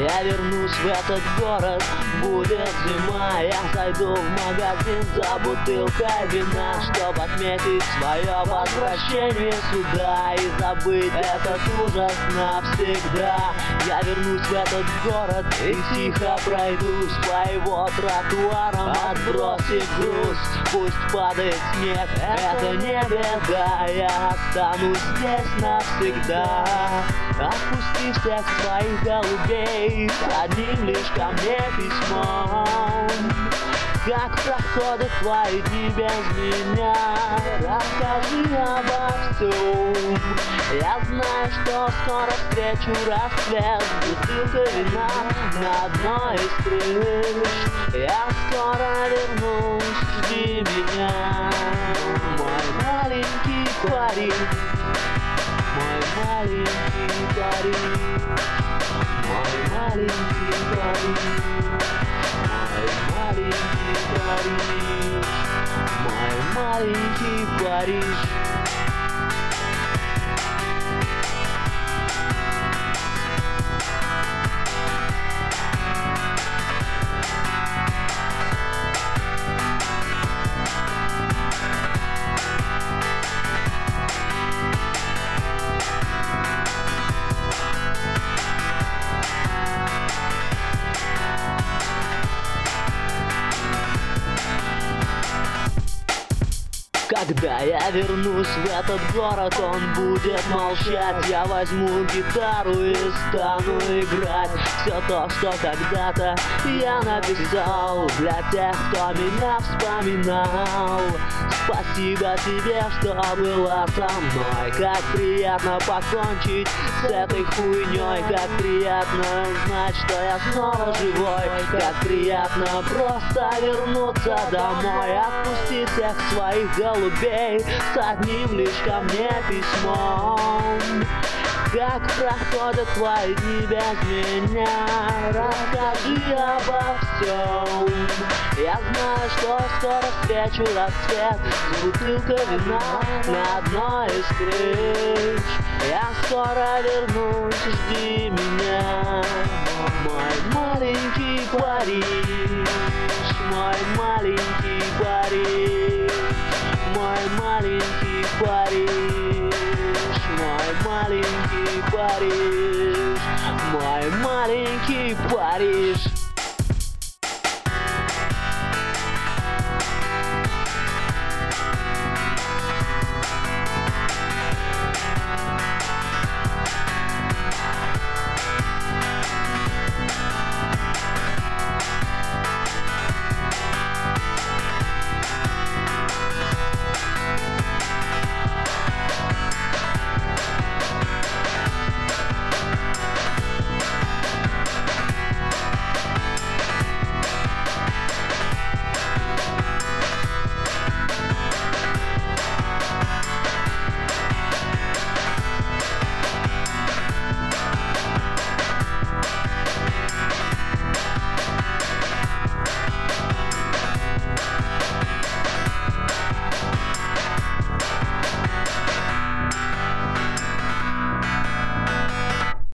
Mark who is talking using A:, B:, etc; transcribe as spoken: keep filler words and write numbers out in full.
A: я вернусь в этот город, будет зима. Я зайду в магазин за бутылкой вина, чтоб отметить свое возвращение сюда и забыть этот ужас навсегда. Я вернусь в этот город и тихо пройдусь по его тротуарам, отбросив груз. Пусть падает снег, это не беда, я останусь здесь навсегда. Отпусти всех своих голубей с одним лишь ко мне письмом. Как проходят твои дни без меня, расскажи обо всем. Я знаю, что скоро встречу рассвет, бутылка вина на одной из крыш. Я скоро вернусь, жди меня, мой маленький Париж, мой маленький Париж, мой маленький Париж, мой маленький Париж, мой маленький Париж. Когда я вернусь в этот город, он будет молчать. Я возьму гитару и стану играть все то, что когда-то я написал для тех, кто меня вспоминал. Спасибо тебе, что была со мной. Как приятно покончить с этой хуйней. Как приятно знать, что я снова живой. Как приятно просто вернуться домой. Отпусти всех своих голубей с одним лишь ко мне письмом. Как проходят твои дни без меня, расскажи обо всем. Я знаю, что скоро встречу рассвет с бутылкой вина на одной из крыш. Я скоро вернусь, жди меня, мой маленький Париж, мой маленький Париж, мой маленький Париж, мой маленький Париж, мой маленький Париж.